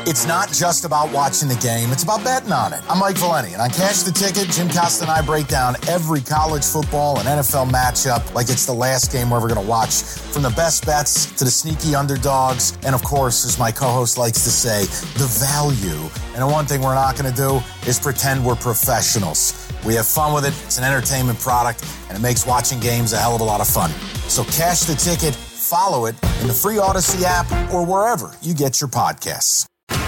It's not just about watching the game, it's about betting on it. I'm Mike Valeni, and on Cash the Ticket, Jim Costa and I break down every college football and NFL matchup like it's the last game we're ever going to watch. From the best bets to the sneaky underdogs, and of course, as my co-host likes to say, the value. And the one thing we're not going to do is pretend we're professionals. We have fun with it, it's an entertainment product, and it makes watching games a hell of a lot of fun. So Cash the Ticket, follow it in the free Odyssey app or wherever you get your podcasts.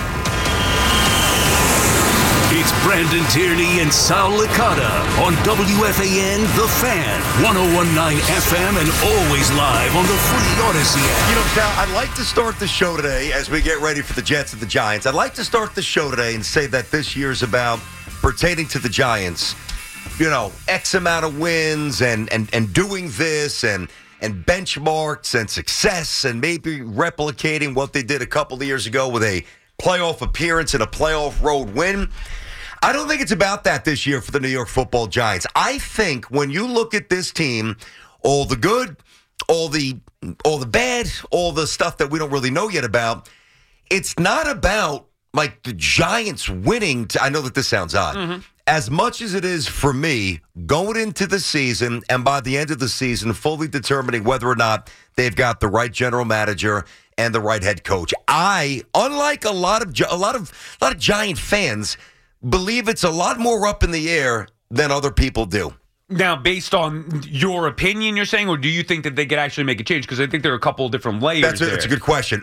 It's Brandon Tierney and Sal Licata on WFAN The Fan, 101.9 FM, and always live on the free Odyssey app. You know, Sal, I'd like to start the show today as we get ready for the Jets and the Giants. I'd like to start the show today and say that this year's about pertaining to the Giants. You know, X amount of wins and doing this and benchmarks and success and maybe replicating what they did a couple of years ago with a playoff appearance and a playoff road win. I don't think it's about that this year for the New York Football Giants. I think when you look at this team, all the good, all the bad, all the stuff that we don't really know yet about, it's not about like the Giants winning. I know that this sounds odd. As much as it is for me going into the season and by the end of the season fully determining whether or not they've got the right general manager and the right head coach. I, unlike a lot of Giant fans, believe it's a lot more up in the air than other people do. Now, based on your opinion, you're saying, or do you think that they could actually make a change? Because I think there are a couple of different layers there. That's a good question.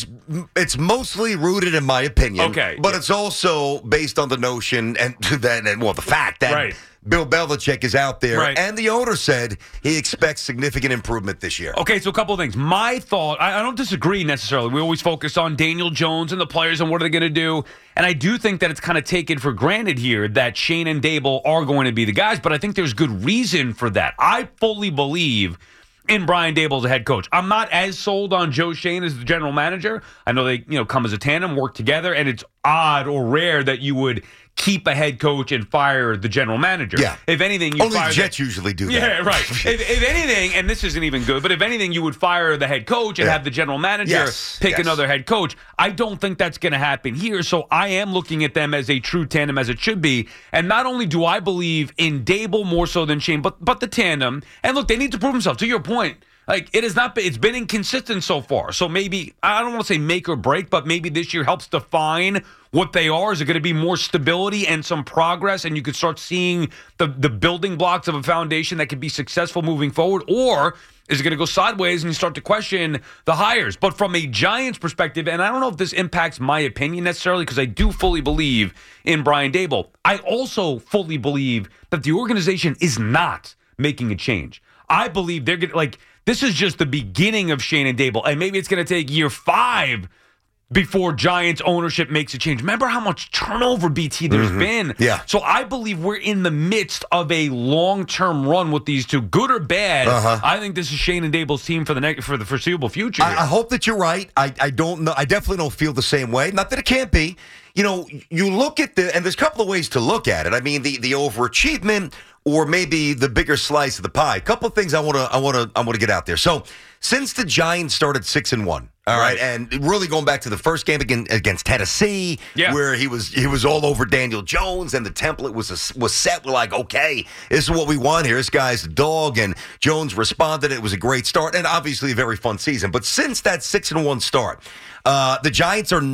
It's mostly rooted in my opinion. Okay. But it's also based on the notion and the fact that right. Bill Belichick is out there, right. and the owner said he expects significant improvement this year. Okay, so a couple of things. My thought, I don't disagree necessarily. We always focus on Daniel Jones and the players and what are they going to do. And I do think that it's kind of taken for granted here that Shane and Dable are going to be the guys, but I think there's good reason for that. I fully believe in Brian Dable as a head coach. I'm not as sold on Joe Shane as the general manager. I know they come as a tandem, work together, and it's odd or rare that you would keep a head coach and fire the general manager. Yeah. If anything, you only fire Jets usually do that. Yeah, right. if anything, and this isn't even good, but if anything, you would fire the head coach and have the general manager pick another head coach. I don't think that's going to happen here. So I am looking at them as a true tandem as it should be. And not only do I believe in Dable more so than Shane, but the tandem. And look, they need to prove themselves. To your point, like it's been inconsistent so far. So maybe, I don't want to say make or break, but maybe this year helps define what they are. Is it going to be more stability and some progress, and you could start seeing the building blocks of a foundation that could be successful moving forward? Or is it going to go sideways and you start to question the hires? But from a Giants perspective, and I don't know if this impacts my opinion necessarily, because I do fully believe in Brian Dable, I also fully believe that the organization is not making a change. I believe they're going to, this is just the beginning of Shane and Dable, and maybe it's going to take year 5 before Giants ownership makes a change. Remember how much turnover, BT, there's been? Yeah. So I believe we're in the midst of a long-term run with these two, good or bad. I think this is Shane and Dable's team for the foreseeable future. I hope that you're right. I don't know. I definitely don't feel the same way. Not that it can't be. You look at and there's a couple of ways to look at it. I mean, the overachievement or maybe the bigger slice of the pie. A couple of things I want to get out there. So, since the Giants started 6-1, all right, and really going back to the first game against Tennessee, where he was all over Daniel Jones, and the template was set. We're like, okay, this is what we want here. This guy's the dog, and Jones responded. It was a great start, and obviously a very fun season. But since that 6-1 start, the Giants are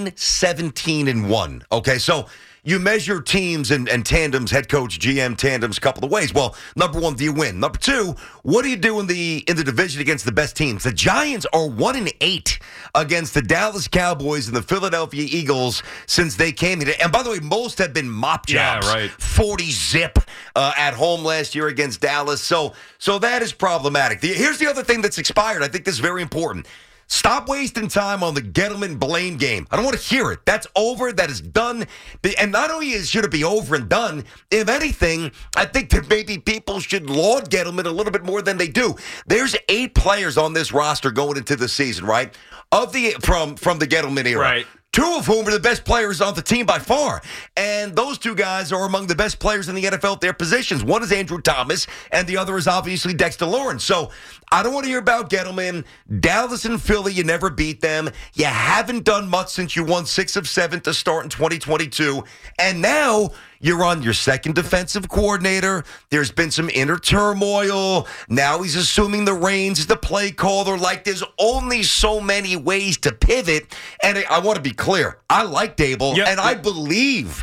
9-17-1. Okay, so you measure teams and tandems, head coach, GM tandems, a couple of ways. Well, number one, do you win? Number two, what do you do in the division against the best teams? The Giants are 1-8 against the Dallas Cowboys and the Philadelphia Eagles since they came here. And by the way, most have been mop jobs. Yeah, right. 40-zip at home last year against Dallas. So that is problematic. Here's the other thing that's expired. I think this is very important. Stop wasting time on the Gettleman blame game. I don't want to hear it. That's over. That is done. And not only should it be over and done, if anything, I think that maybe people should laud Gettleman a little bit more than they do. There's 8 players on this roster going into the season, right? From the Gettleman era. Right. two of whom are the best players on the team by far. And those two guys are among the best players in the NFL at their positions. One is Andrew Thomas, and the other is obviously Dexter Lawrence. So I don't want to hear about Gettleman. Dallas and Philly, you never beat them. You haven't done much since you won 6 of 7 to start in 2022. And now you're on your second defensive coordinator. There's been some inner turmoil. Now he's assuming the reins as the play caller. Like, there's only so many ways to pivot. And I want to be clear. I like Dable, and I believe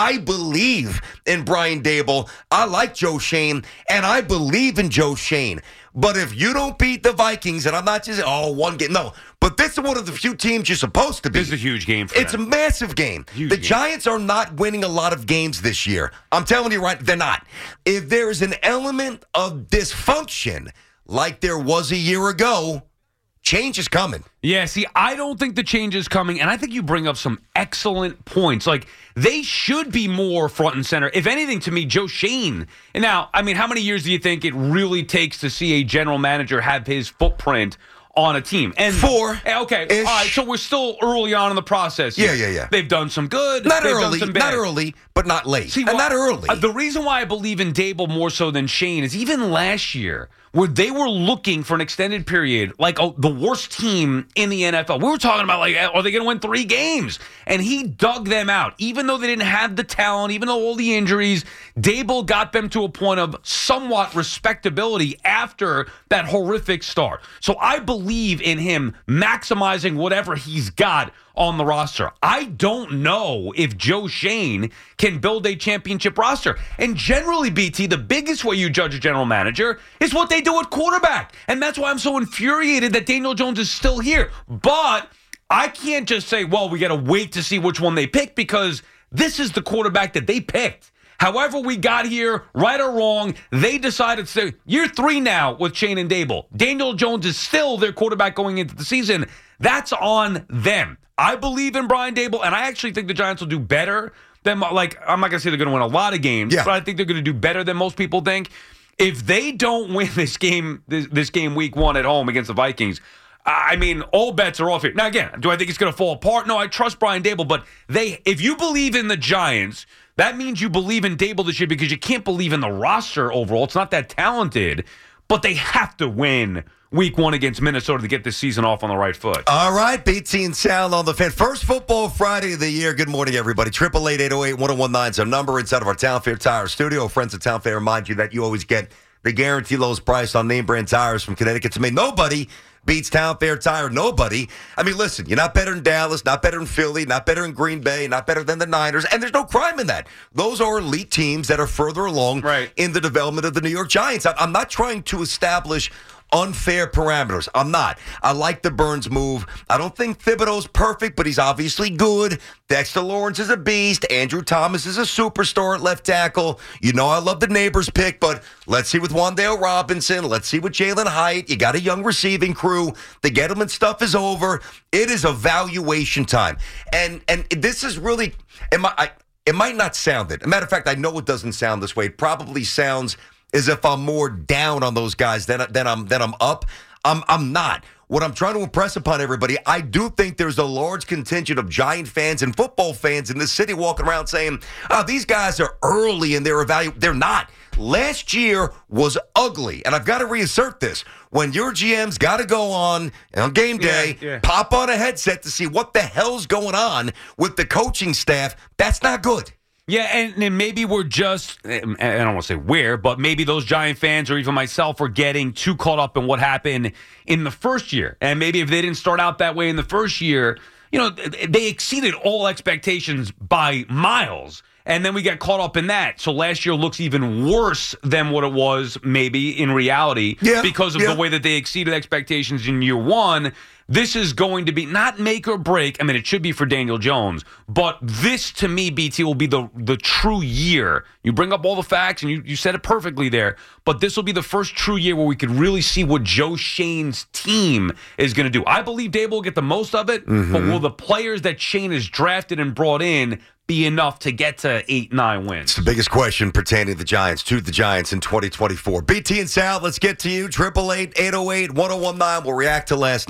in Brian Dable. I like Joe Schoen, and I believe in Joe Schoen. But if you don't beat the Vikings, and I'm not just, one game. No, but this is one of the few teams you're supposed to beat. This is a huge game for them. It's a massive game. The Giants are not winning a lot of games this year. I'm telling you right, they're not. If there is an element of dysfunction like there was a year ago, change is coming. Yeah, see, I don't think the change is coming, and I think you bring up some excellent points. Like, they should be more front and center. If anything, to me, Joe Schoen. And now, I mean, how many years do you think it really takes to see a general manager have his footprint on a team? And 4. Okay, all right, so we're still early on in the process. Yeah. They've done some good. Not they've early, done some bad. not early, but not late. See, not early. The reason why I believe in Dable more so than Schoen is even last year, where they were looking for an extended period, like the worst team in the NFL. We were talking about, like, are they going to win 3 games? And he dug them out. Even though they didn't have the talent, even though all the injuries, Dable got them to a point of somewhat respectability after that horrific start. So I believe in him maximizing whatever he's got on the roster. I don't know if Joe Schoen can build a championship roster. And generally, BT, the biggest way you judge a general manager is what they do at quarterback. And that's why I'm so infuriated that Daniel Jones is still here. But I can't just say, well, we got to wait to see which one they pick, because this is the quarterback that they picked. However we got here, right or wrong, they decided to year 3 now with Schoen and Dable. Daniel Jones is still their quarterback going into the season. That's on them. I believe in Brian Dable, and I actually think the Giants will do better than, like, I'm not going to say they're going to win a lot of games, but I think they're going to do better than most people think. If they don't win this game week 1 at home against the Vikings, I mean, all bets are off here. Now, again, do I think it's going to fall apart? No, I trust Brian Dable, but if you believe in the Giants, that means you believe in Dable this year, because you can't believe in the roster overall. It's not that talented, but they have to win week 1 against Minnesota to get this season off on the right foot. All right, BT and Sal on the Fan. First football Friday of the year. Good morning, everybody. 888-808-1019 is our number inside of our Town Fair Tire studio. Friends at Town Fair remind you that you always get the guaranteed lowest price on name brand tires from Connecticut to Maine. Nobody beats Town Fair Tire. Nobody. I mean, listen, you're not better than Dallas, not better than Philly, not better than Green Bay, not better than the Niners, and there's no crime in that. Those are elite teams that are further along in the development of the New York Giants. I'm not trying to establish unfair parameters. I'm not. I like the Burns move. I don't think Thibodeau's perfect, but he's obviously good. Dexter Lawrence is a beast. Andrew Thomas is a superstar at left tackle. You know I love the Neighbors pick, but let's see with Wan'Dale Robinson. Let's see with Jalen Hyatt. You got a young receiving crew. The Gettleman stuff is over. It is evaluation time. And this is really, it might not sound it. As a matter of fact, I know it doesn't sound this way. It probably sounds as if I'm more down on those guys than I'm up. I'm not. What I'm trying to impress upon everybody, I do think there's a large contingent of Giant fans and football fans in this city walking around saying, oh, these guys are early in their evaluation. They're not. Last year was ugly, and I've got to reassert this. When your GM's got to go on game day, pop on a headset to see what the hell's going on with the coaching staff, that's not good. Yeah, and maybe we're just, I don't want to say we're, but maybe those Giant fans or even myself are getting too caught up in what happened in the first year. And maybe if they didn't start out that way in the first year, you know, they exceeded all expectations by miles. And then we got caught up in that. So last year looks even worse than what it was maybe in reality because of the way that they exceeded expectations in year 1. This is going to be not make or break. I mean, it should be for Daniel Jones. But this, to me, BT, will be the true year. You bring up all the facts, and you said it perfectly there. But this will be the first true year where we could really see what Joe Schoen's team is going to do. I believe Dable will get the most of it. But will the players that Schoen has drafted and brought in be enough to get to 8-9 wins? It's the biggest question pertaining to the Giants in 2024. BT and Sal, let's get to you. 888-808-1019. We'll react to last night. Obviously,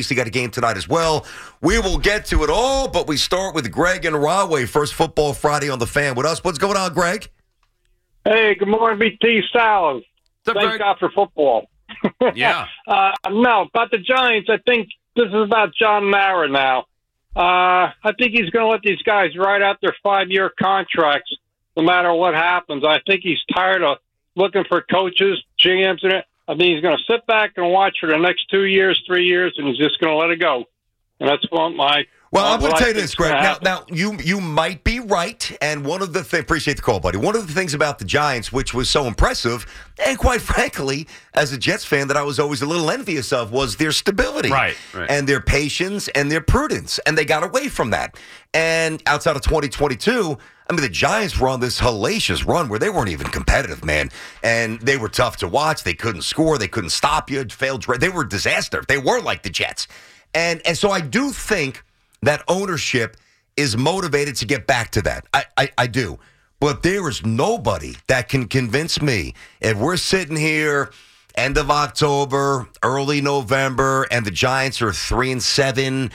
obviously got a game tonight as well. We will get to it all, but we start with Greg and Rahway. First Football Friday on the Fan with us. What's going on, Greg? Hey, good morning, BT Styles. Thank God for football. Yeah. No, about the Giants, I think this is about John Mara now. I think he's going to let these guys ride out their 5-year contracts no matter what happens. I think he's tired of looking for coaches, GMs, and I think he's going to sit back and watch for the next 2 years, 3 years, and he's just going to let it go. And that's what my... Well, I'm going to tell you this, Greg. Now you might be right, and one of the things, appreciate the call, buddy. One of the things about the Giants, which was so impressive, and quite frankly, as a Jets fan, that I was always a little envious of, was their stability, right. and their patience and their prudence, and they got away from that. And outside of 2022, I mean, the Giants were on this hellacious run where they weren't even competitive, man, and they were tough to watch. They couldn't score, they couldn't stop you. They were a disaster. They were like the Jets, and so I do think that ownership is motivated to get back to that. I do. But there is nobody that can convince me, if we're sitting here end of October, early November, and the Giants are 3-7,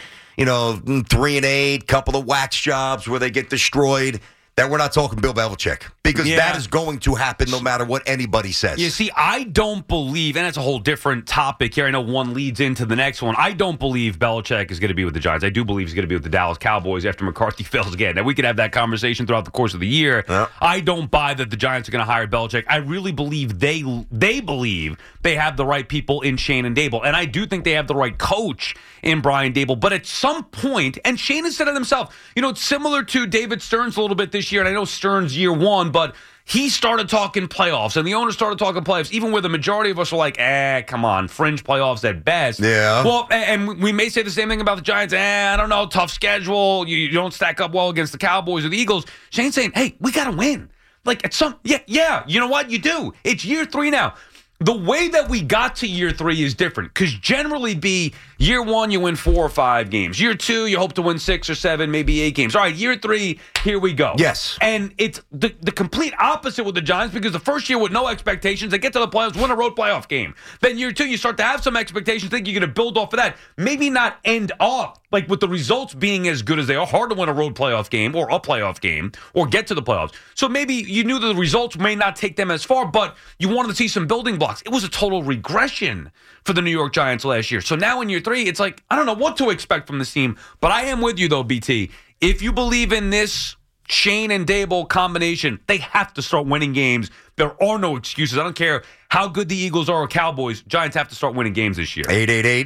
3-8, couple of wax jobs where they get destroyed, that we're not talking Bill Belichick. Because that is going to happen no matter what anybody says. You see, I don't believe, and it's a whole different topic here. I know one leads into the next one. I don't believe Belichick is going to be with the Giants. I do believe he's going to be with the Dallas Cowboys after McCarthy fails again. Now, we could have that conversation throughout the course of the year. Yeah. I don't buy that the Giants are going to hire Belichick. I really believe they believe they have the right people in Shane and Dable. And I do think they have the right coach in Brian Dable. But at some point, and Shane has said it himself, it's similar to David Stearns a little bit this year. And I know Stearns year one, but he started talking playoffs, and the owner started talking playoffs, even where the majority of us were like, come on, fringe playoffs at best. Yeah. Well, and we may say the same thing about the Giants. I don't know, tough schedule. You don't stack up well against the Cowboys or the Eagles. Shane's saying, hey, we got to win. Like, yeah, you know what? You do. It's year 3 now. The way that we got to year 3 is different because generally year 1, you win 4 or 5 games. Year 2, you hope to win 6 or 7, maybe 8 games. All right, year 3, here we go. Yes. And it's the complete opposite with the Giants because the first year with no expectations, they get to the playoffs, win a road playoff game. Then year 2, you start to have some expectations, think you're going to build off of that. Maybe not end up like with the results being as good as they are. Hard to win a road playoff game or a playoff game or get to the playoffs. So maybe you knew that the results may not take them as far, but you wanted to see some building blocks. It was a total regression for the New York Giants last year. So now in year 3, it's like, I don't know what to expect from this team, but I am with you though, BT. If you believe in this Shane and Dable combination, they have to start winning games. There are no excuses. I don't care how good the Eagles are or Cowboys. Giants have to start winning games this year.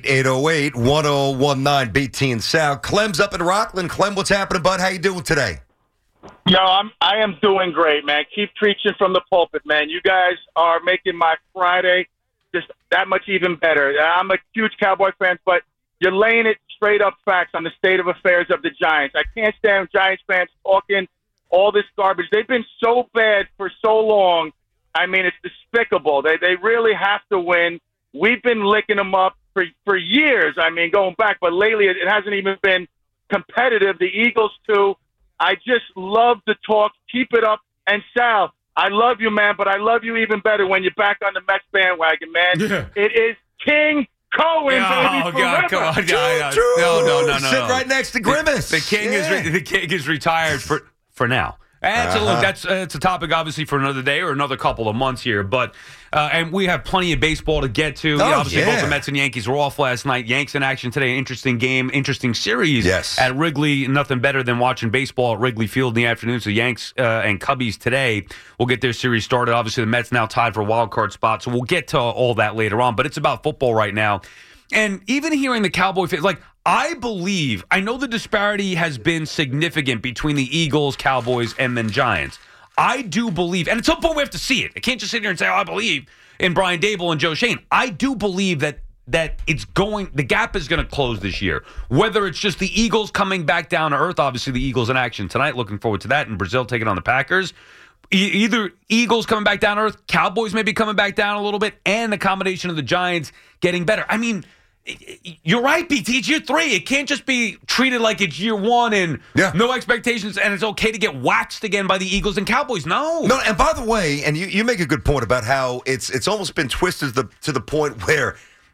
888-808-1019, BT and Sal. Clem's up in Rockland. Clem, what's happening, bud? How you doing today? Yo, I am doing great, man. Keep preaching from the pulpit, man. You guys are making my Friday just that much even better. I'm a huge Cowboy fan, but you're laying it straight up facts on the state of affairs of the Giants. I can't stand Giants fans talking all this garbage. They've been so bad for so long. I mean, it's despicable. They really have to win. We've been licking them up for years. I mean, going back, but lately it hasn't even been competitive. The Eagles, too. I just love the talk. Keep it up. And Sal, I love you, man, but I love you even better when you're back on the Mets bandwagon, man. Yeah. It is King Cohen, baby. Oh, God, come on. No. Sit right next to Grimace. The king is retired for now. And look, that's it's a topic obviously for another day or another couple of months here, but and we have plenty of baseball to get to. Obviously, both the Mets and Yankees were off last night. Yanks in action today. Interesting game, interesting series. Yes. At Wrigley, nothing better than watching baseball at Wrigley Field in the afternoon. So Yanks and Cubbies today will get their series started. Obviously, the Mets now tied for a wild card spot, so we'll get to all that later on. But it's about football right now. And even hearing the Cowboy fans, I know the disparity has been significant between the Eagles, Cowboys, and then Giants. I do believe, and at some point we have to see it. I can't just sit here and say, I believe in Brian Dable and Joe Shane. I do believe that the gap is going to close this year. Whether it's just the Eagles coming back down to earth, obviously the Eagles in action tonight, looking forward to that, and Brazil taking on the Packers. Either Eagles coming back down to earth, Cowboys maybe coming back down a little bit, and the combination of the Giants getting better. I mean, you're right, BT. It's year 3. It can't just be treated like it's year 1 and no expectations, and it's okay to get waxed again by the Eagles and Cowboys. No. And by the way, and you make a good point about how it's almost been twisted to the point where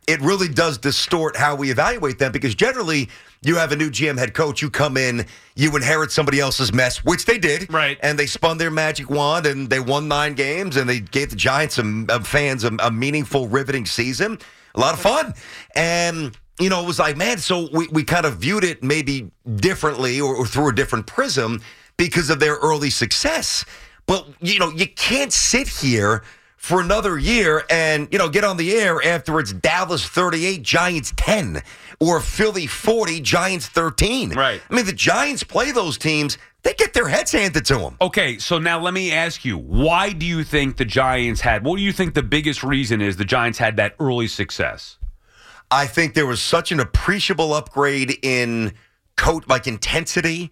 it really does distort how we evaluate them because generally you have a new GM head coach, you come in, you inherit somebody else's mess, which they did. Right. And they spun their magic wand and they won 9 games and they gave the Giants fans a meaningful, riveting season. A lot of fun. And, it was like, man, so we kind of viewed it maybe differently or through a different prism because of their early success. But, you can't sit here for another year and, get on the air after it's Dallas 38, Giants 10, or Philly 40, Giants 13. Right. I mean, the Giants play those teams. They get their heads handed to them. Okay, so now let me ask you, why do you think the Giants what do you think the biggest reason is the Giants had that early success? I think there was such an appreciable upgrade in intensity,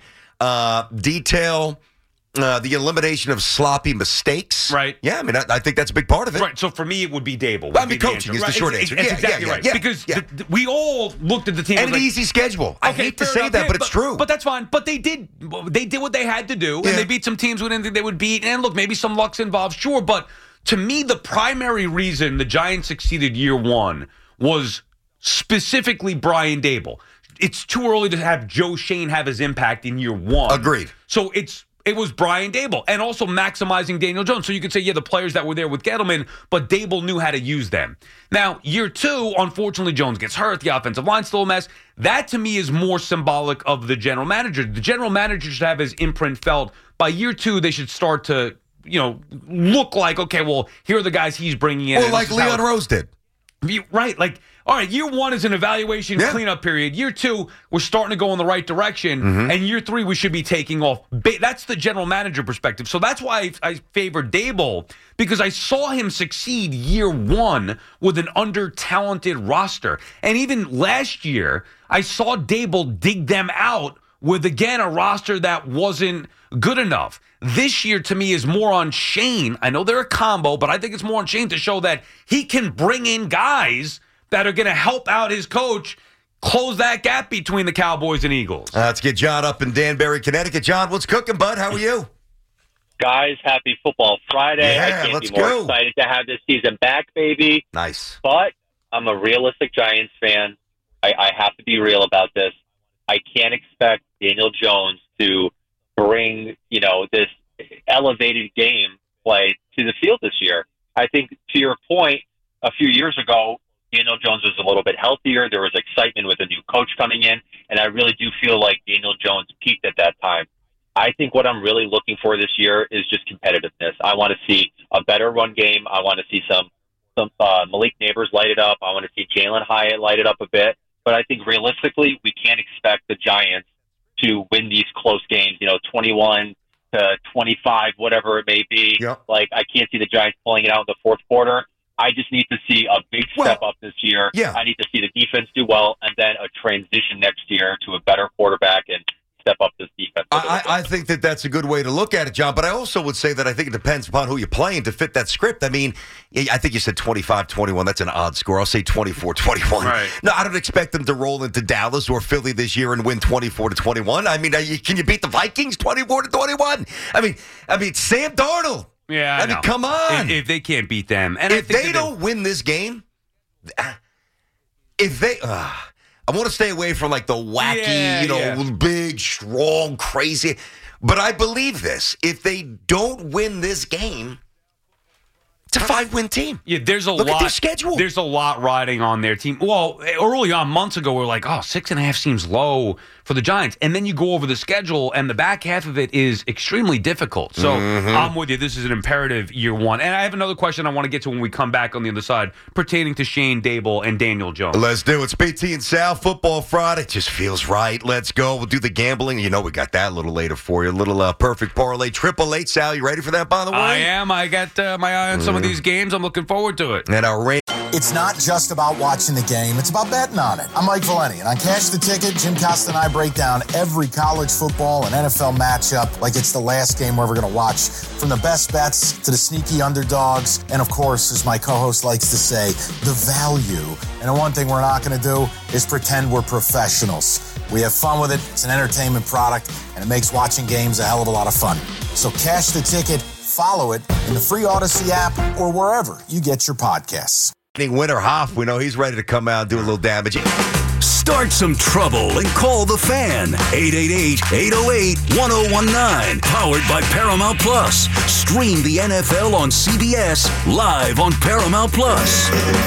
detail, the elimination of sloppy mistakes. Right. Yeah, I mean, I think that's a big part of it. Right, so for me, it would be Dable. Coaching is the short answer. That's exactly right. Yeah, because we all looked at the team. And an easy schedule. I hate to say that, but it's true. But that's fine. But they did what they had to do, and they beat some teams we didn't think they would beat. And look, maybe some luck's involved, sure. But to me, the primary reason the Giants succeeded year one was specifically Brian Dable. It's too early to have Joe Schoen have his impact in year one. Agreed. So it was Brian Dable and also maximizing Daniel Jones. So you could say, the players that were there with Gettleman, but Dable knew how to use them. Now, year two, unfortunately, Jones gets hurt. The offensive line's still a mess. That, to me, is more symbolic of the general manager. The general manager should have his imprint felt. By year two, they should start to, look like, okay, well, here are the guys he's bringing in. Or like Leon Rose did. Right, all right, year one is an evaluation cleanup period. Year two, we're starting to go in the right direction. Mm-hmm. And year three, we should be taking off. That's the general manager perspective. So that's why I favor Dable, because I saw him succeed year one with an under-talented roster. And even last year, I saw Dable dig them out with, again, a roster that wasn't good enough. This year, to me, is more on Schoen. I know they're a combo, but I think it's more on Schoen to show that he can bring in guys that are going to help out his coach close that gap between the Cowboys and Eagles. Let's get John up in Danbury, Connecticut. John, what's cooking, bud? How are you? Guys, happy Football Friday. Yeah, I can't be more excited to have this season back, baby. Nice. But I'm a realistic Giants fan. I have to be real about this. I can't expect Daniel Jones to bring, this elevated game play to the field this year. I think, to your point, a few years ago, Daniel Jones was a little bit healthier. There was excitement with a new coach coming in, and I really do feel like Daniel Jones peaked at that time. I think what I'm really looking for this year is just competitiveness. I want to see a better run game. I want to see some Malik Neighbors light it up. I want to see Jalen Hyatt light it up a bit. But I think realistically, we can't expect the Giants to win these close games, 21 to 25, whatever it may be. Yep. Like, I can't see the Giants pulling it out in the fourth quarter. I just need to see a big step up this year. Yeah. I need to see the defense do well, and then a transition next year to a better quarterback and step up this defense. I think that's a good way to look at it, John. But I also would say that I think it depends upon who you're playing to fit that script. I mean, I think you said 25-21. That's an odd score. I'll say 24-21. Right. No, I don't expect them to roll into Dallas or Philly this year and win 24-21. I mean, can you beat the Vikings 24-21? I mean, Sam Darnold. Yeah, I mean, know. come on. If they can't beat them, and if they don't win this game, I want to stay away from like the wacky, big, strong, crazy. But I believe this. If they don't win this game, it's a 5-win team. Yeah, there's a Look lot. At their schedule. There's a lot riding on their team. Well, early on, months ago, we were like, 6.5 seems low for the Giants. And then you go over the schedule, and the back half of it is extremely difficult. So I'm with you. This is an imperative year one. And I have another question I want to get to when we come back on the other side pertaining to Schoen, Dable, and Daniel Jones. Let's do it. It's BT and Sal, Football Friday. It just feels right. Let's go. We'll do the gambling. You know we got that a little later for you. A little perfect parlay. 888. Sal, you ready for that, by the way? I am. I got my eye on some of these games. I'm looking forward to it. And our It's not just about watching the game, it's about betting on it. I'm Mike Valeni, and on Cash the Ticket, Jim Costa and I break down every college football and NFL matchup like it's the last game we're ever going to watch. From the best bets to the sneaky underdogs, and of course, as my co-host likes to say, the value. And the one thing we're not going to do is pretend we're professionals. We have fun with it, it's an entertainment product, and it makes watching games a hell of a lot of fun. So Cash the Ticket, follow it in the free Odyssey app or wherever you get your podcasts. Winter Hoff, we know he's ready to come out and do a little damage. Start some trouble and call the Fan. 888-808-1019. Powered by Paramount Plus. Stream the NFL on CBS live on Paramount Plus.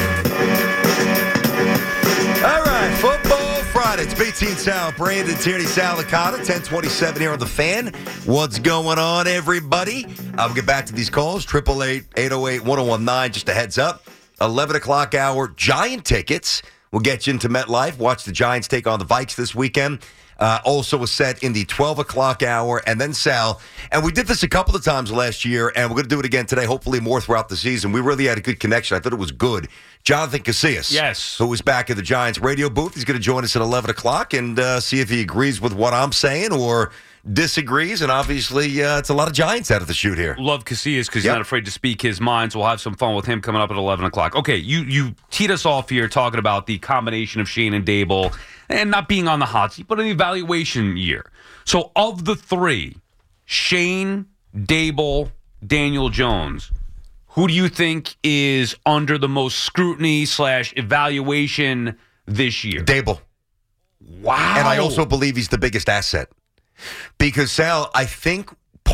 All right, Football Friday. It's BT and Sal, Brandon Tierney, Sal Licata, 1027 here on the Fan. What's going on, everybody? I'll get back to these calls. 888-808-1019. Just a heads up. 11 o'clock hour, Giant tickets. We'll get you into MetLife. Watch the Giants take on the Vikes this weekend. Also was set in the 12 o'clock hour. And then Sal. And we did this a couple of times last year, and we're going to do it again today, hopefully more throughout the season. We really had a good connection. I thought it was good. Jonathan Casillas. Yes. Who was back at the Giants radio booth. He's going to join us at 11 o'clock and see if he agrees with what I'm saying or disagrees, and obviously it's a lot of Giants out of the shoot here. Love Casillas because he's not afraid to speak his mind, so we'll have some fun with him coming up at 11 o'clock. Okay, you teed us off here talking about the combination of Shane and Dable and not being on the hot seat, but an evaluation year. So of the three, Shane, Dable, Daniel Jones, who do you think is under the most scrutiny / evaluation this year? Dable. Wow. And I also believe he's the biggest asset. Because, Sal, I think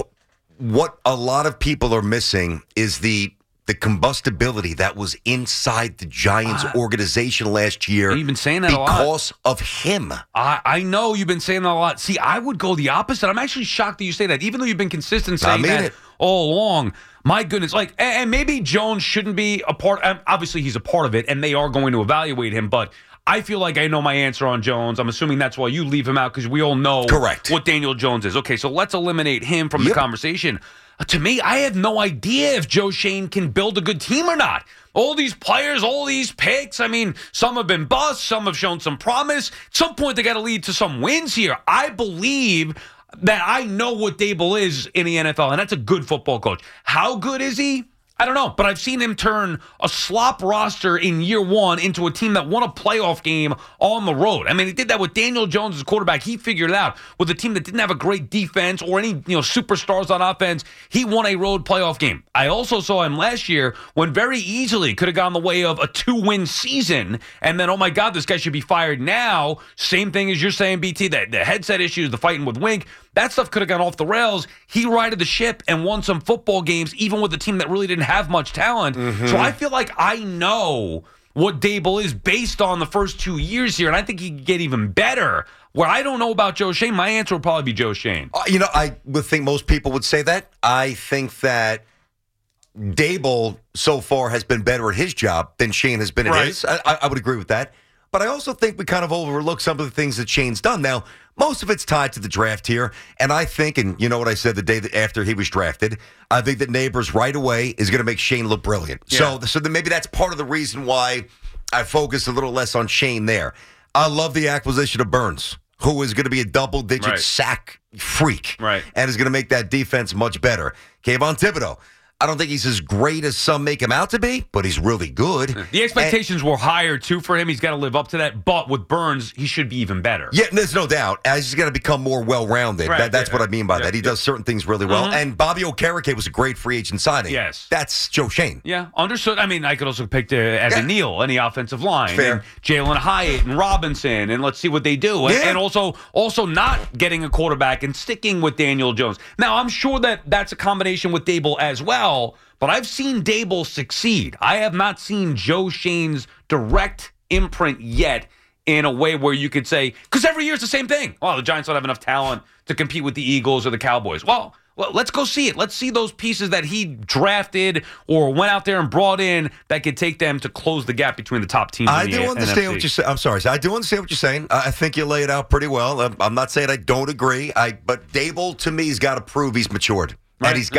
what a lot of people are missing is the combustibility that was inside the Giants organization last year. You've been saying that because of him. I know you've been saying that a lot. See, I would go the opposite. I'm actually shocked that you say that, even though you've been consistent saying that all along. My goodness. And maybe Jones shouldn't be a part. Obviously, he's a part of it, and they are going to evaluate him, but I feel like I know my answer on Jones. I'm assuming that's why you leave him out, because we all know what Daniel Jones is. Okay, so let's eliminate him from the conversation. To me, I have no idea if Joe Shane can build a good team or not. All these players, all these picks, I mean, some have been busts, some have shown some promise. At some point, they got to lead to some wins here. I believe that I know what Dable is in the NFL, and that's a good football coach. How good is he? I don't know, but I've seen him turn a slop roster in year one into a team that won a playoff game on the road. I mean, he did that with Daniel Jones as quarterback. He figured it out. With a team that didn't have a great defense or any superstars on offense, he won a road playoff game. I also saw him last year when very easily could have gone the way of a 2-win season, and then, oh my God, this guy should be fired now. Same thing as you're saying, BT, that the headset issues, the fighting with Wink, that stuff could have gone off the rails. He righted the ship and won some football games, even with a team that really didn't have much talent. So I feel like I know what Dable is based on the first 2 years here, and I think he can get even better. Where I don't know about Joe Shane, my answer would probably be Joe Shane. I would think most people would say that. I think that Dable so far has been better at his job than Shane has been at his. I would agree with that. But I also think we kind of overlook some of the things that Shane's done. Now, most of it's tied to the draft here. And I think, and you know what I said the day after he was drafted, I think that Neighbors right away is going to make Shane look brilliant. Yeah. So then maybe that's part of the reason why I focus a little less on Shane there. I love the acquisition of Burns, who is going to be a double-digit sack freak. And is going to make that defense much better. Kayvon Thibodeau. I don't think he's as great as some make him out to be, but he's really good. The expectations were higher, too, for him. He's got to live up to that. But with Burns, he should be even better. Yeah, there's no doubt. He's got to become more well-rounded. That's what I mean by that. He does certain things really well. And Bobby Okereke was a great free agent signing. Yes. That's Joe Shane. Yeah, understood. I mean, I could also pick Evan Neal in the offensive line. Fair. And Jalen Hyatt and Robinson, and let's see what they do. And also not getting a quarterback and sticking with Daniel Jones. Now, I'm sure that that's a combination with Dable as well. But I've seen Dable succeed. I have not seen Joe Shane's direct imprint yet in a way where you could say, because every year it's the same thing. Well, the Giants don't have enough talent to compete with the Eagles or the Cowboys. Well, let's go see it. Let's see those pieces that he drafted or went out there and brought in that could take them to close the gap between the top teams in the I do understand NFC. what you're saying. I'm sorry. I do understand what you're saying. I think you lay it out pretty well. I'm not saying I don't agree. But Dable, to me, has got to prove he's matured. And he's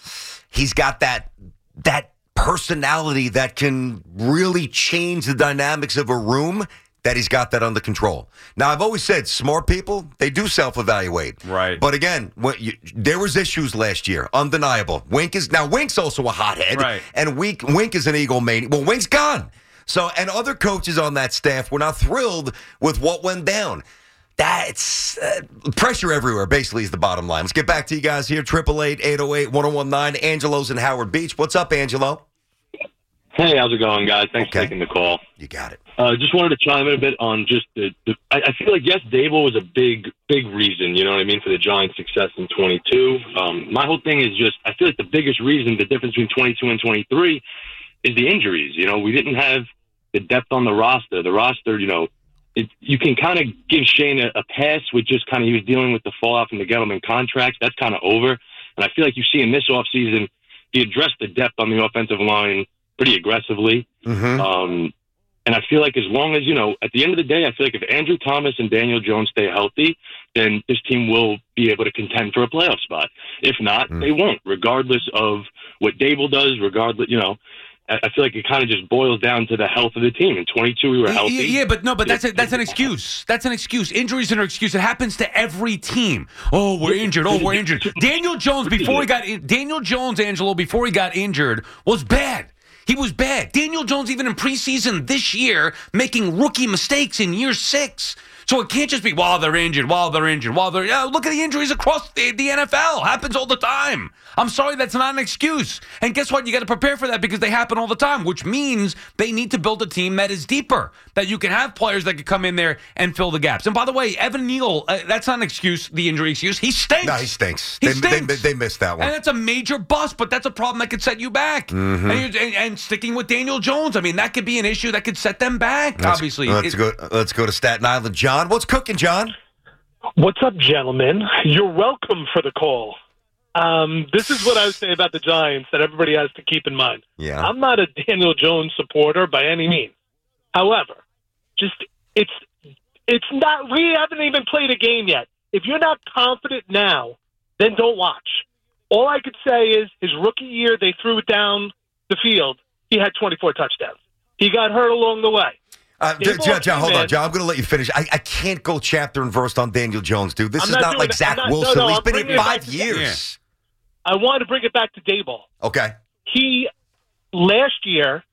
got that personality that can really change the dynamics of a room, that he's got that under control. Now, I've always said smart people, they do self-evaluate. Right. But again, there was issues last year, undeniable. Wink's also a hothead. Right. And Wink is an Eagle maniac. Well, Wink's gone. So, and other coaches on that staff were not thrilled with what went down. That's pressure everywhere, basically, is the bottom line. Let's get back to you guys here. 888-808-1019. Angelo's in Howard Beach. What's up, Angelo? Hey, how's it going, guys? Thanks for taking the call. You got it. Just wanted to chime in a bit on just I feel like, yes, Dable was a big reason, you know what I mean, for the Giants' success in 22. My whole thing is just, I feel like the biggest reason, the difference between 22 and 23 is the injuries. You know, we didn't have the depth on the roster. The roster, you know, you can kind of give Shane a pass with just kind of, he was dealing with the fallout from the Gettleman contracts. That's kind of over. And I feel like you see in this offseason, he addressed the depth on the offensive line pretty aggressively. Mm-hmm. And I feel like as long as, you know, at the end of the day, I feel like if Andrew Thomas and Daniel Jones stay healthy, then this team will be able to contend for a playoff spot. If not, they won't, regardless of what Dable does, regardless, you know. I feel like it kind of just boils down to the health of the team. In 22, we were healthy. Yeah, but that's an excuse. That's an excuse. Injuries are an excuse. It happens to every team. Oh, we're injured. Oh, we're injured. Daniel Jones, Angelo, before he got injured, was bad. He was bad. Daniel Jones, even in preseason this year, making rookie mistakes in year 6. So it can't just be while they're injured. Look at the injuries across the NFL. Happens all the time. I'm sorry, that's not an excuse. And guess what? You got to prepare for that because they happen all the time, which means they need to build a team that is deeper, that you can have players that can come in there and fill the gaps. And by the way, Evan Neal, that's not an excuse, the injury excuse. He stinks. No, he stinks. Stinks. They missed that one. And that's a major bust, but that's a problem that could set you back. Mm-hmm. And sticking with Daniel Jones, I mean, that could be an issue that could set them back, obviously. Let's go to Staten Island. John, what's cooking, John? What's up, gentlemen? You're welcome for the call. This is what I would say about the Giants that everybody has to keep in mind. Yeah. I'm not a Daniel Jones supporter by any means. However, it's not. We haven't even played a game yet. If you're not confident now, then don't watch. All I could say is his rookie year, they threw it down the field. He had 24 touchdowns. He got hurt along the way. John, hold on, John. I'm going to let you finish. I can't go chapter and verse on Daniel Jones, dude. This is not like Zach Wilson. He's been here 5 years. I want to bring it back to Daboll. Okay. He, last year,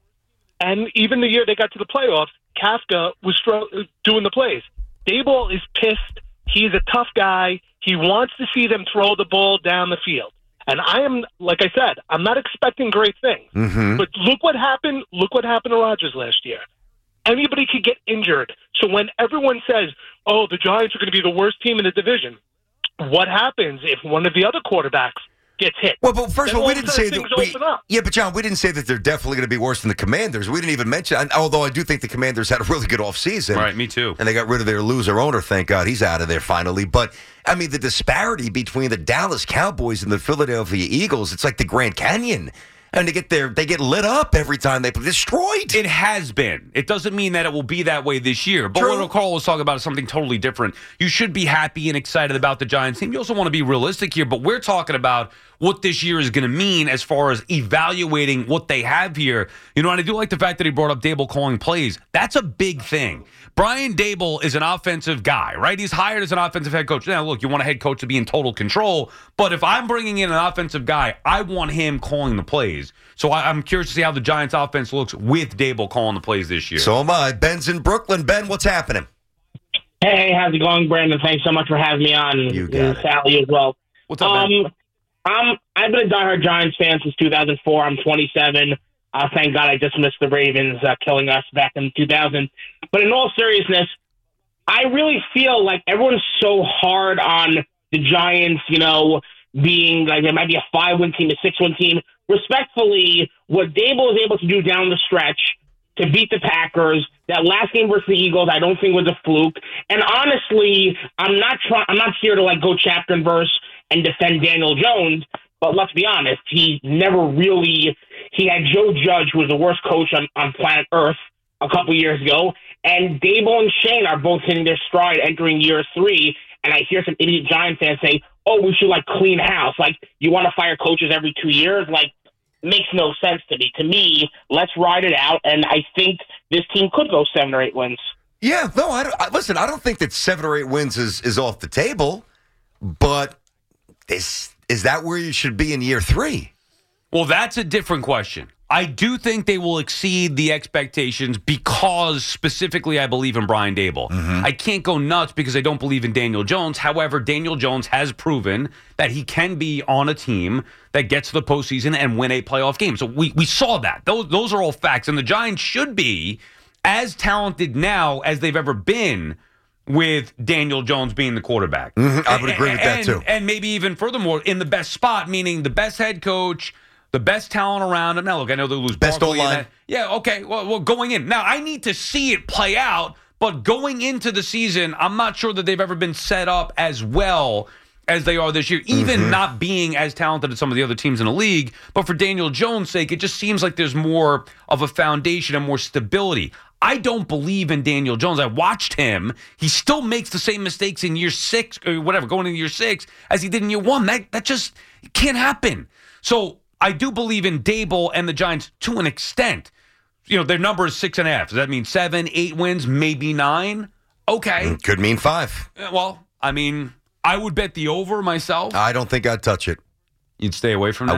and even the year they got to the playoffs, Kafka was doing the plays. Daboll is pissed. He's a tough guy. He wants to see them throw the ball down the field. And I am, like I said, I'm not expecting great things. Mm-hmm. But look what happened. Look what happened to Rodgers last year. Anybody could get injured. So when everyone says, oh, the Giants are going to be the worst team in the division, what happens if one of the other quarterbacks gets hit? Well, but first of all, we didn't say that. Yeah, but John, we didn't say that they're definitely going to be worse than the Commanders. We didn't even mention, although I do think the Commanders had a really good offseason. Right, me too. And they got rid of their loser owner. Thank God he's out of there finally. But, I mean, the disparity between the Dallas Cowboys and the Philadelphia Eagles, it's like the Grand Canyon. And they get lit up every time they play. Destroyed. It has been. It doesn't mean that it will be that way this year. But what Carl was talking about is something totally different. You should be happy and excited about the Giants team. You also want to be realistic here, but we're talking about what this year is going to mean as far as evaluating what they have here. You know, and I do like the fact that he brought up Daboll calling plays. That's a big thing. Brian Daboll is an offensive guy, right? He's hired as an offensive head coach. Now, look, you want a head coach to be in total control, but if I'm bringing in an offensive guy, I want him calling the plays. So I'm curious to see how the Giants offense looks with Daboll calling the plays this year. So am I. Ben's in Brooklyn. Ben, what's happening? Hey, how's it going, Brandon? Thanks so much for having me on. You got Sally as well. What's up, Ben? I've been a diehard Giants fan since 2004. I'm 27. Thank God I just missed the Ravens killing us back in 2000. But in all seriousness, I really feel like everyone's so hard on the Giants, you know, being like they might be a 5-win team, a 6-win team. Respectfully, what Daboll was able to do down the stretch to beat the Packers, that last game versus the Eagles, I don't think was a fluke. And honestly, I'm not here to like go chapter and verse and defend Daniel Jones. But let's be honest, he had Joe Judge, who was the worst coach on planet Earth a couple years ago, and Daboll and Shane are both hitting their stride entering year 3, and I hear some idiot Giant fans say, oh, we should, like, clean house. Like, you want to fire coaches every 2 years? Like, makes no sense to me. To me, let's ride it out, and I think this team could go 7 or 8 wins. Yeah, no, listen, I don't think that 7 or 8 wins is off the table, but is that where you should be in year 3? Well, that's a different question. I do think they will exceed the expectations because specifically I believe in Brian Daboll. I can't go nuts because I don't believe in Daniel Jones. However, Daniel Jones has proven that he can be on a team that gets to the postseason and win a playoff game. So we saw that. Those are all facts. And the Giants should be as talented now as they've ever been with Daniel Jones being the quarterback. I would agree with that too. And maybe even furthermore, in the best spot, meaning the best head coach, the best talent around him. Now, look, I know they lose best Barkley O-line. Yeah, okay. Well, going in. Now, I need to see it play out, but going into the season, I'm not sure that they've ever been set up as well as they are this year, even not being as talented as some of the other teams in the league. But for Daniel Jones' sake, it just seems like there's more of a foundation and more stability. I don't believe in Daniel Jones. I watched him. He still makes the same mistakes in year 6 or whatever, going into year 6 as he did in year 1. That just can't happen. So I do believe in Daboll and the Giants to an extent. You know, their number is 6.5. Does that mean 7, 8 wins, maybe 9? Okay. Could mean 5. Well, I mean, I would bet the over myself. I don't think I'd touch it. You'd stay away from that?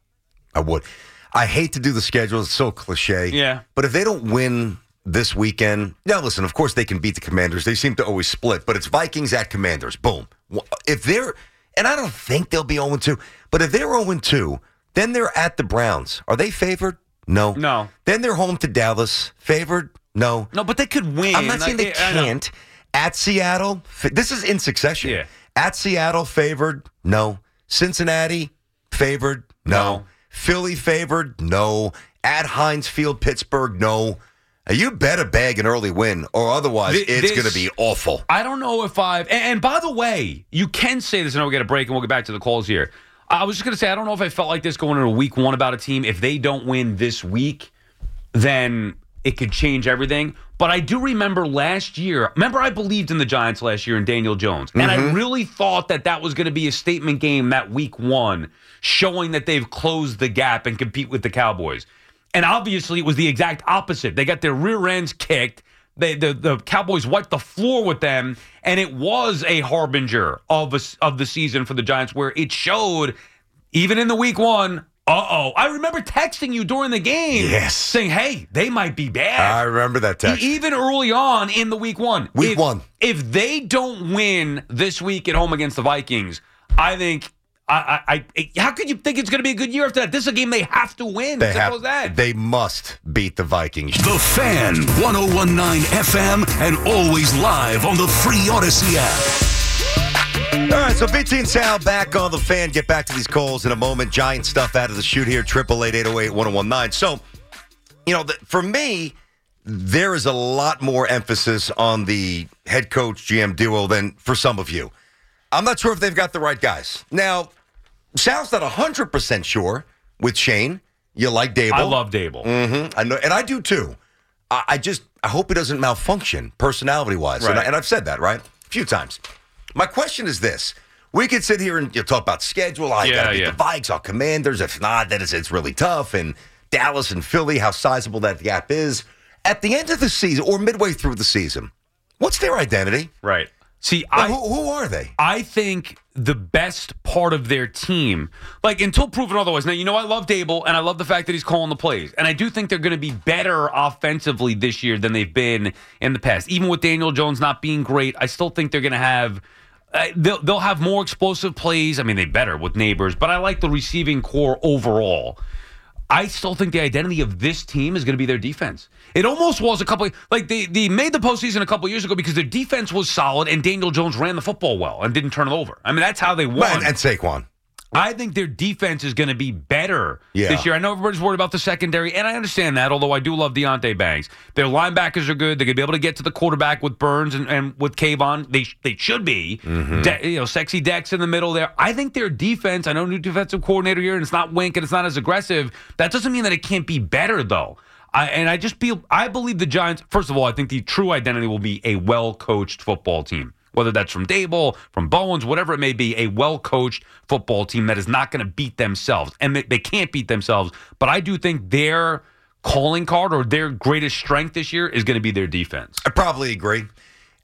I would. I hate to do the schedule. It's so cliche. Yeah. But if they don't win this weekend, now listen, of course they can beat the Commanders. They seem to always split, but it's Vikings at Commanders. Boom. If they're, and I don't think they'll be 0-2, but if they're 0-2, then they're at the Browns. Are they favored? No. Then they're home to Dallas. Favored? No. No, but they could win. I'm not saying they can't. At Seattle, this is in succession. Yeah. At Seattle, favored? No. Cincinnati, favored? No. Philly, favored? No. At Heinz Field, Pittsburgh? No. You better bag an early win, or otherwise it's going to be awful. I don't know if and by the way, you can say this, and we'll get a break, and we'll get back to the calls here. I was just going to say, I don't know if I felt like this going into week 1 about a team. If they don't win this week, then it could change everything. But I do remember last year, I believed in the Giants last year and Daniel Jones. And I really thought that was going to be a statement game that week 1, showing that they've closed the gap and compete with the Cowboys. And obviously it was the exact opposite. They got their rear ends kicked. The Cowboys wiped the floor with them, and it was a harbinger of the season for the Giants, where it showed, even in the week 1, I remember texting you during the game, saying, hey, they might be bad. I remember that text. Even early on in the week 1. If they don't win this week at home against the Vikings, I think, how could you think it's going to be a good year after that? This is a game they have to win. They must beat the Vikings. The Fan, 101.9 FM, and always live on the free Odyssey app. All right, so BT and Sal back on the Fan. Get back to these calls in a moment. Giant stuff out of the chute here, 888-808-1019. So, for me, there is a lot more emphasis on the head coach GM duo than for some of you. I'm not sure if they've got the right guys. Now, Sal's not 100% sure with Shane. You like Daboll. I love Daboll. I know, and I do too. I hope he doesn't malfunction personality-wise. Right. And I've said that, right? A few times. My question is this. We could sit here and talk about schedule. You got to beat the Vikes, our Commanders. If not, then it's really tough. And Dallas and Philly, how sizable that gap is. At the end of the season, or midway through the season, what's their identity? Right. See, who are they? I think the best part of their team, until proven otherwise. Now, I love Daboll, and I love the fact that he's calling the plays. And I do think they're going to be better offensively this year than they've been in the past. Even with Daniel Jones not being great, I still think they're going to have they'll have more explosive plays. I mean, they better with Neighbors, but I like the receiving core overall. I still think the identity of this team is going to be their defense. It almost was they made the postseason a couple years ago because their defense was solid and Daniel Jones ran the football well and didn't turn it over. I mean, that's how they won. And Saquon. I think their defense is going to be better this year. I know everybody's worried about the secondary, and I understand that, although I do love Deonte Banks. Their linebackers are good. They're going to be able to get to the quarterback with Burns and with Kayvon. They should be. Sexy Dex in the middle there. I think their defense, I know new defensive coordinator here, and it's not Wink, and it's not as aggressive. That doesn't mean that it can't be better, though. I believe the Giants, first of all, I think the true identity will be a well-coached football team. Whether that's from Daboll, from Bowens, whatever it may be, a well-coached football team that is not going to beat themselves. And they can't beat themselves. But I do think their calling card or their greatest strength this year is going to be their defense. I probably agree.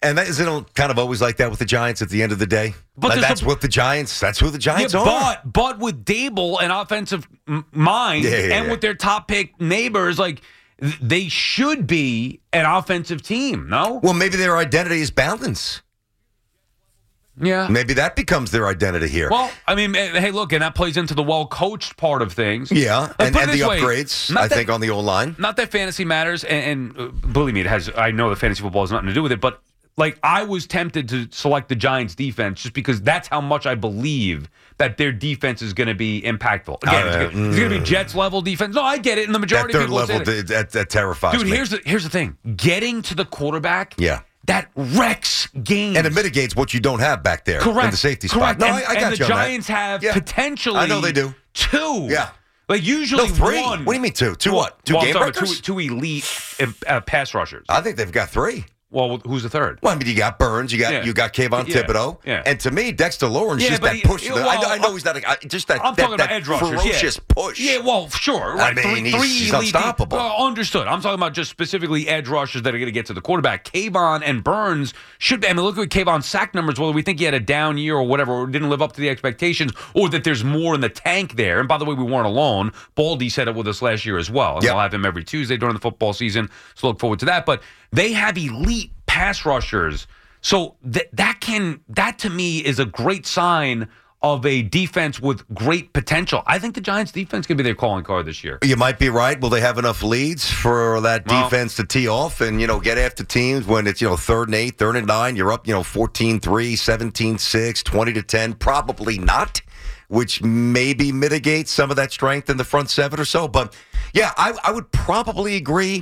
And that isn't kind of always like that with the Giants at the end of the day. But like that's who the Giants are. But with Dable, an offensive mind, and with their top pick neighbors, like they should be an offensive team. No. Well, maybe their identity is balance. Yeah. Maybe that becomes their identity here. Well, I mean, hey, look, and that plays into the well-coached part of things. Yeah, and the upgrades, I think, on the O-line. Not that fantasy matters, and believe me, it has. I know that fantasy football has nothing to do with it, but like I was tempted to select the Giants' defense just because that's how much I believe that their defense is going to be impactful. Again, it's going to be Jets-level defense. No, I get it, and the majority that of people third level, that terrifies me. Dude, here's the thing. Getting to the quarterback, that wrecks games. And it mitigates what you don't have back there in the safety spot. No, I got you on that. And the Giants have potentially I know they do. 2. Yeah. Like usually 3. 1. What do you mean 2? 2 what? 2 game breakers? 2 elite pass rushers. I think they've got 3. Well, who's the third? Well, I mean, you got Burns, you got Kayvon Thibodeau, and to me, Dexter Lawrence just that push. I know he's not just that. I'm talking about edge rushers, ferocious push. Yeah, well, sure. Right. I mean, he's unstoppable. Understood. I'm talking about just specifically edge rushers that are going to get to the quarterback. Kayvon and Burns should be. I mean, look at Kayvon's sack numbers. Whether we think he had a down year or whatever, or didn't live up to the expectations, or that there's more in the tank there. And by the way, we weren't alone. Baldy said it with us last year as well. And we'll have him every Tuesday during the football season. So look forward to that. But they have elite pass rushers. So that to me is a great sign of a defense with great potential. I think the Giants defense could be their calling card this year. You might be right. Will they have enough leads for that defense to tee off and, get after teams when it's, 3rd and 8, 3rd and 9, you're up, 14-3, 17-6, 20-10? Probably not, which maybe mitigates some of that strength in the front 7 or so. But yeah, I would probably agree.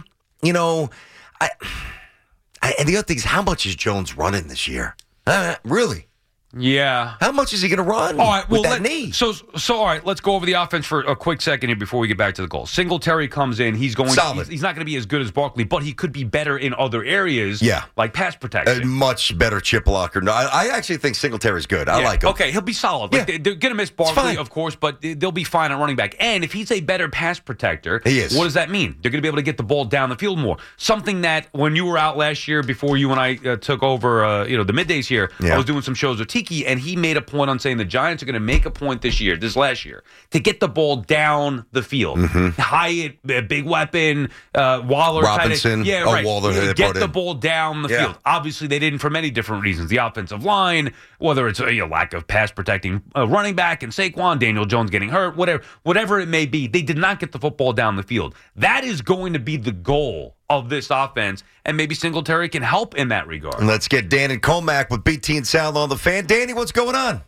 And the other thing is, how much is Jones running this year? Really? Yeah. How much is he going to run with that knee? So all right, let's go over the offense for a quick second here before we get back to the goal. Singletary comes in. He's going solid. He's not going to be as good as Barkley, but he could be better in other areas, like pass protection. A much better chip blocker. No, I actually think Singletary's good. I like him. Okay, he'll be solid. Like, they're going to miss Barkley, of course, but they'll be fine at running back. And if he's a better pass protector, he is. What does that mean? They're going to be able to get the ball down the field more. Something that when you were out last year, before you and I took over, the middays here, I was doing some shows with Tiki, and he made a point on saying the Giants are going to make a point this last year, to get the ball down the field. Hyatt, big weapon, Waller, Robinson, Waller, get the ball down the field. Obviously, they didn't for many different reasons. The offensive line, whether it's a lack of pass protecting running back and Saquon, Daniel Jones getting hurt, whatever it may be, they did not get the football down the field. That is going to be the goal of this offense, and maybe Singletary can help in that regard. Let's get Dan and Comac with BT and Sal on the Fan. Danny, what's going on?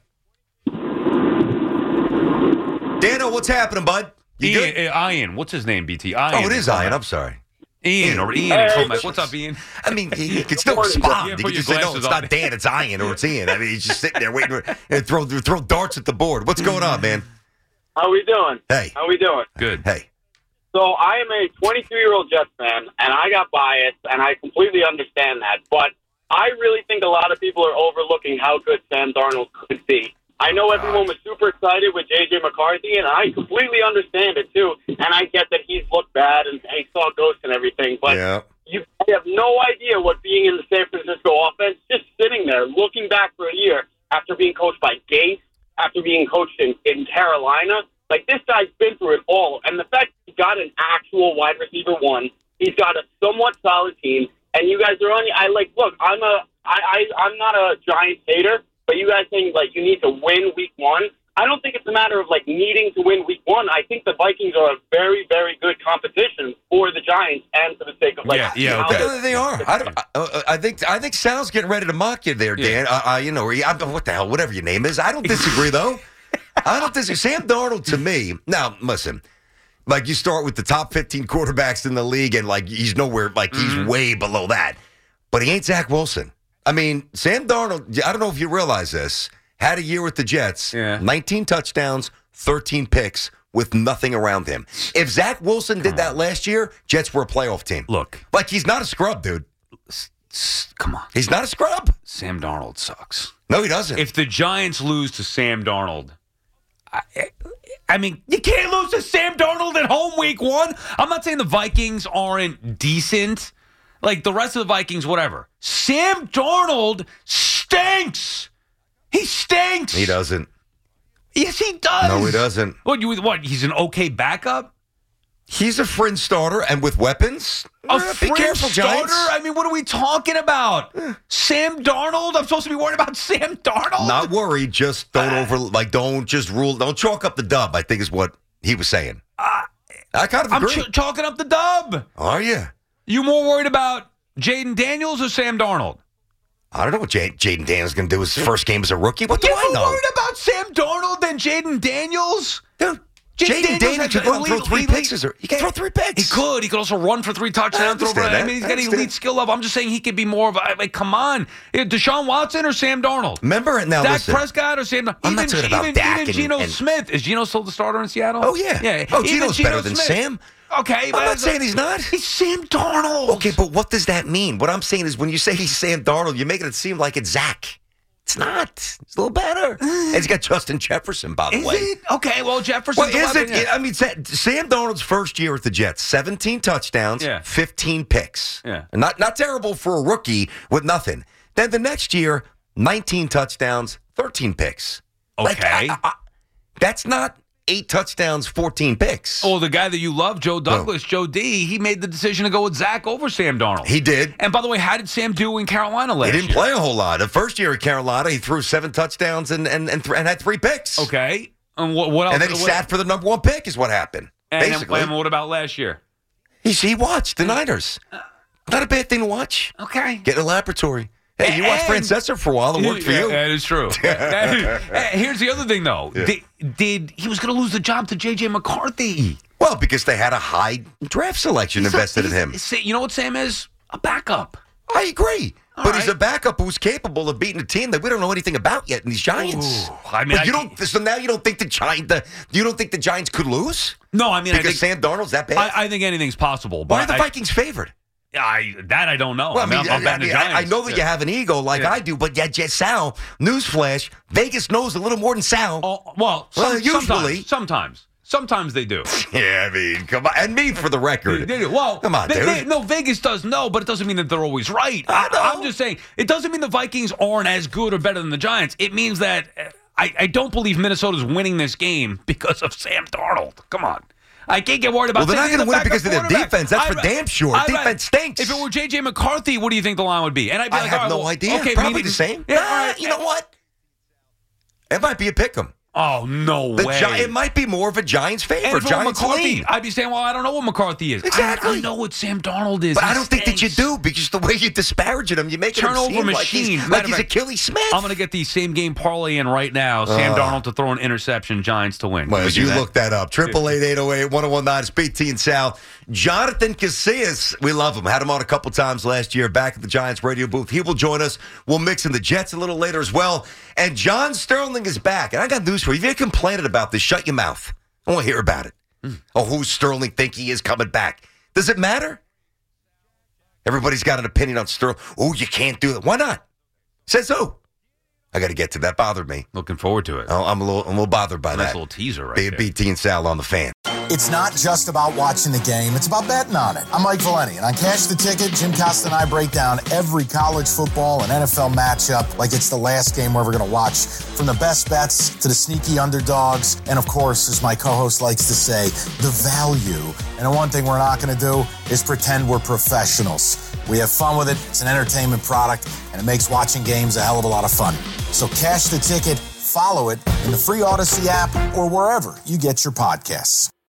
Dano, what's happening, bud? Ian, what's his name, BT? Ian. Oh, it is Ian. I'm sorry. Ian and Comac. What's up, Ian? I mean, he can still respond. You can just say, no, it's not Dan, it's Ian, or it's Ian. I mean, he's just sitting there waiting and throw darts at the board. What's going on, man? How we doing? Hey. How we doing? Good. Hey. So I am a 23-year-old Jets fan, and I got biased, and I completely understand that. But I really think a lot of people are overlooking how good Sam Darnold could be. I know everyone was super excited with J.J. McCarthy, and I completely understand it, too. And I get that he's looked bad and he saw ghosts and everything. But you have no idea what being in the San Francisco offense, just sitting there, looking back for a year after being coached by Gase, after being coached in Carolina. Like, this guy's been through it all. And the fact he got an actual wide receiver 1, he's got a somewhat solid team, and you guys are on. I'm not a Giants hater, but you guys think you need to win week 1. I don't think it's a matter of needing to win week 1. I think the Vikings are a very, very good competition for the Giants and for the sake of they are. I think Sal's getting ready to mock you there, Dan. What the hell, whatever your name is. I don't disagree though. I don't disagree. Sam Darnold to me. Now listen. You start with the top 15 quarterbacks in the league, and he's nowhere. He's way below that. But he ain't Zach Wilson. I mean, Sam Darnold, I don't know if you realize this, had a year with the Jets, 19 touchdowns, 13 picks with nothing around him. If Zach Wilson did that last year, Jets were a playoff team. Look. He's not a scrub, dude. Come on. He's not a scrub. Sam Darnold sucks. No, he doesn't. If the Giants lose to Sam Darnold, I mean, you can't lose to Sam Darnold at home week 1. I'm not saying the Vikings aren't decent. Like the rest of the Vikings, whatever. Sam Darnold stinks. He stinks. He doesn't. Yes, he does. No, he doesn't. What? He's an okay backup? He's a fringe starter, and with weapons, A be fringe careful, starter? Giants. I mean, what are we talking about? Sam Darnold? I'm supposed to be worried about Sam Darnold? Not worried. Just don't chalk up the dub, I think is what he was saying. I kind of agree. I'm chalking up the dub. Are you? You more worried about Jaden Daniels or Sam Darnold? I don't know what Jaden Daniels is going to do his first game as a rookie. What do I know? You're more worried about Sam Darnold than Jaden Daniels? Dude, Jaden Daniels can throw 3 picks. He can throw 3 picks. He could. He could also run for 3 touchdowns. He's got an elite skill level. I'm just saying he could be more of a, come on. Deshaun Watson or Sam Darnold? Remember, now Dak listen. Prescott or Sam Darnold? I'm not talking about Dak even Geno Smith. Is Geno still the starter in Seattle? Oh, yeah. Oh, Geno's better than Sam. Okay. I'm not saying he's not. He's Sam Darnold. Okay, but what does that mean? What I'm saying is when you say he's Sam Darnold, you're making it seem like it's Zach. It's not. It's a little better. And he's got Justin Jefferson, by the way. Is it? Okay, well, Jefferson. Well, is it? Yeah. I mean, Sam Darnold's first year with the Jets, 17 touchdowns, 15 picks. Yeah. Not terrible for a rookie with nothing. Then the next year, 19 touchdowns, 13 picks. Okay. That's not 8 touchdowns, 14 picks. Oh, the guy that you love, Joe Douglas, Joe D, he made the decision to go with Zach over Sam Darnold. He did. And by the way, how did Sam do in Carolina last year? He didn't play a whole lot. The first year at Carolina, he threw 7 touchdowns and had 3 picks. Okay. And what else? And then he sat for the number 1 pick is what happened, basically. And what about last year? He watched the Niners. Not a bad thing to watch. Okay. Get in a laboratory. Hey, you watched Francesa for a while. It worked for you. That is true. Here's the other thing, though. Yeah. He was going to lose the job to J.J. McCarthy. Well, because they had a high draft selection invested in him. You know what Sam is? A backup. I agree. But he's a backup who's capable of beating a team that we don't know anything about yet in these Giants. Ooh, I mean, so now you don't think the Giants could lose? No, I mean, because Sam Darnold's that bad. I think anything's possible. But why are the Vikings favored? I don't know. Well, I'm betting the Giants. I know that you have an ego like I do, but yet Sal, newsflash, Vegas knows a little more than Sal. Usually. Sometimes they do. Yeah, I mean, come on. And me for the record. Well, come on, dude. No, Vegas does know, but it doesn't mean that they're always right. I'm just saying, it doesn't mean the Vikings aren't as good or better than the Giants. It means that I don't believe Minnesota's winning this game because of Sam Darnold. Come on. I can't get worried about. Well, they're not going to win it because of their defense. That's for damn sure. Defense stinks. If it were J.J. McCarthy, what do you think the line would be? And I'd be like, I have no idea. Okay, probably the same. Yeah, you know what? It might be a pick 'em. Oh, no way. It might be more of a Giants favor. And if Giants McCarthy, lead. I'd be saying, well, I don't know what McCarthy is. Exactly. I know what Sam Darnold is. But I don't think that you do because the way you disparage him, you make it turnover machine. Like he's Achilles Smith. I'm going to get the same game parlay in right now. Sam Darnold to throw an interception, Giants to win. Well, you look that up. 888-808-1019. It's BT and Sal. Jonathan Casillas, we love him. Had him on a couple times last year back at the Giants radio booth. He will join us. We'll mix in the Jets a little later as well. And John Sterling is back. And I got news for you. If you're complaining about this, shut your mouth. I want to hear about it. Oh, who's Sterling think he is coming back? Does it matter? Everybody's got an opinion on Sterling. Oh, you can't do it. Why not? Says who? I got to get to that. Bothered me. Looking forward to it. Oh, I'm a little bothered by that. Nice little teaser right there. BT and Sal on the Fan. It's not just about watching the game. It's about betting on it. I'm Mike Valeni, and on Cash the Ticket, Jim Costa and I break down every college football and NFL matchup like it's the last game we're ever going to watch, from the best bets to the sneaky underdogs, and of course, as my co-host likes to say, the value. And the one thing we're not going to do is pretend we're professionals. We have fun with it. It's an entertainment product, and it makes watching games a hell of a lot of fun. So Cash the Ticket, follow it in the free Odyssey app or wherever you get your podcasts.